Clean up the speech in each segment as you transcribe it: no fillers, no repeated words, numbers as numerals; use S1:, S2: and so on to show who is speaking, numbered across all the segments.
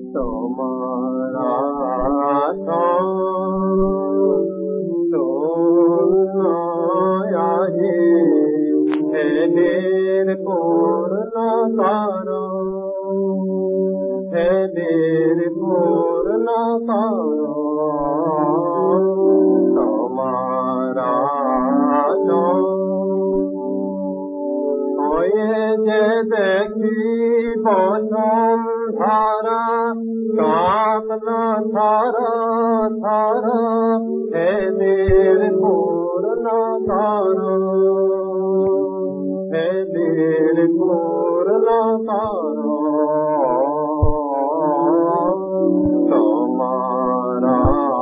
S1: তোমারা হেদের পূর্ণ করো, হেদের পূর্ণ করো, তোমারা হয়ে যে দেখি প্রথম ধারা কামন ধর ধর, হেদের পূর্ণ করো, হেদের পূর্ণ করো, তোমারা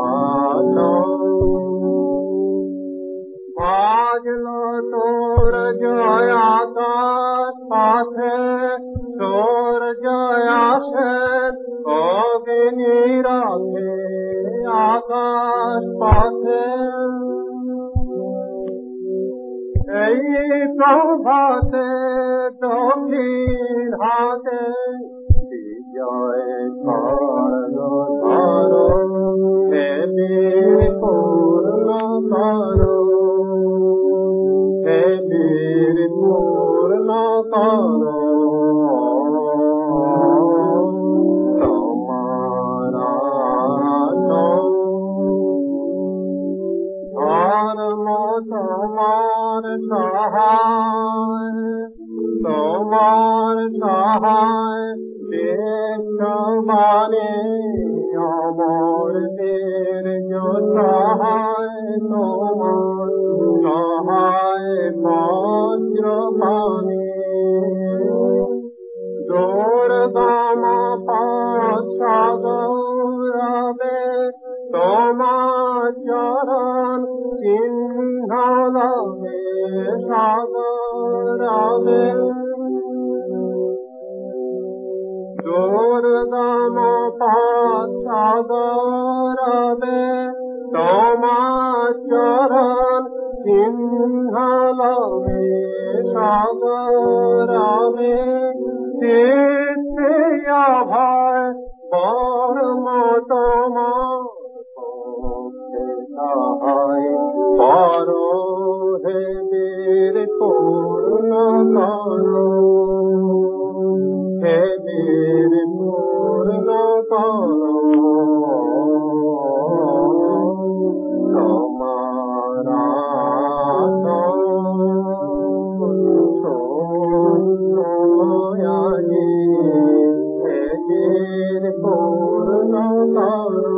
S1: বাজলো তোর জয় আকাশ পাথে, তোর জয় আসেন অগ্নি রাখে আকাশ পাথে, এই প্রভাতে দক্ষিণ হাতে বিজয় স্বর্ণ ধরো, হেদের পূর্ণ করো, হেদের পূর্ণ করো, তোমারা ধর্ম তোমার সহায়, তোমার সহায় বিশ্বমানে অমরদের সহায়, তোমার সহায় বজ্রপানে দুর্গম সাগরবে, তোমার চরণ চিহ্ন লবে সাগরবে, দুর্গম সাগরবে, তোমার চরণ চিহ্ন লবে সাগরবে, ভয় কর্ম তোমার সহায় করো, হেদের পূর্ণ করো, হেদের পূর্ণ করো, তোমারা হেদের পূর্ণ করো।